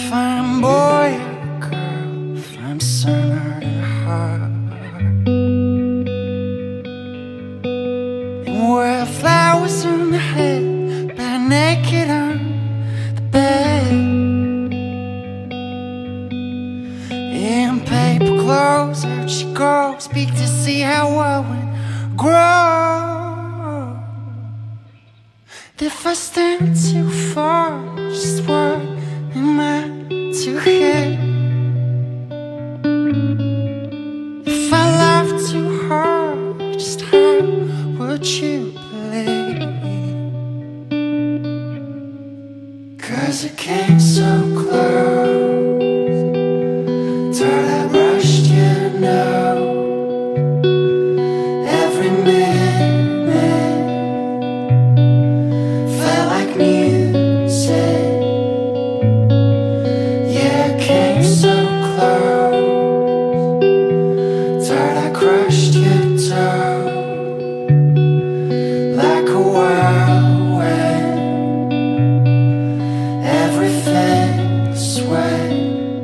Fine boy or girl, find a son or a heart, and wear flowers on the head, bare naked on the bed, in paper clothes. Out she goes, speak to see how I would grow. If I stand too far, just what am I to hit? If I laugh too hard, just how would you believe? 'Cause it came so close, till I rushed, you know. Every minute felt like music. Yeah, it came so close, till I crushed your toe like a whirlwind. Everything sweat.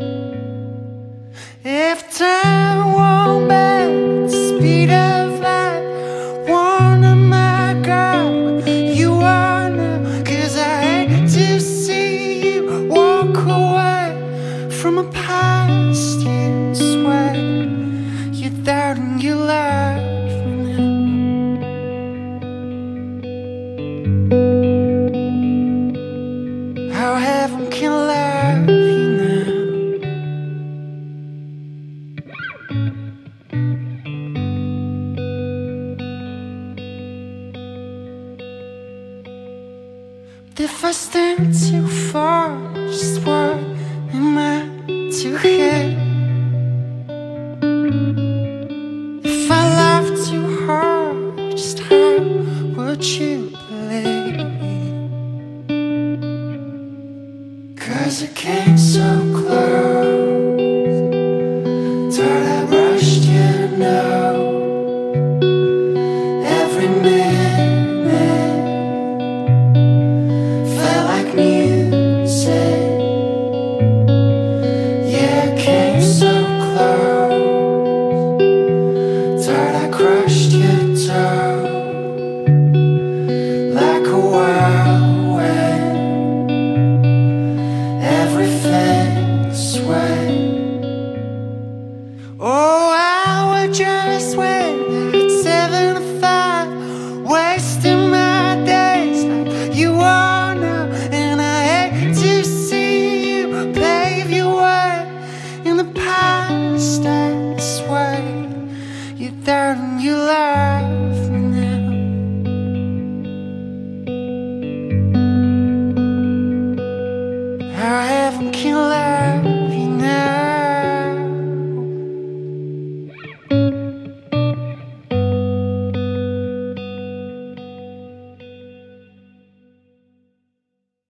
If time won't bend the speed of light, one of my God, you are now. 'Cause I hate to see you walk away from a past you swear you doubt and you love me now. How heaven can love you now. If I stand too far, just what am I to hit? If I laugh too hard, just how would you believe? 'Cause it came so close, till I rushed, you know. Every minute felt like music. Yeah, it came so close, till I crushed your toe like a whirlwind. Everything sweat. Oh, I would just wait at 7 to 5, wasting my days like you are now. And I hate to see you pave your way in the past. I swear you doubt and you love me now. How heaven can love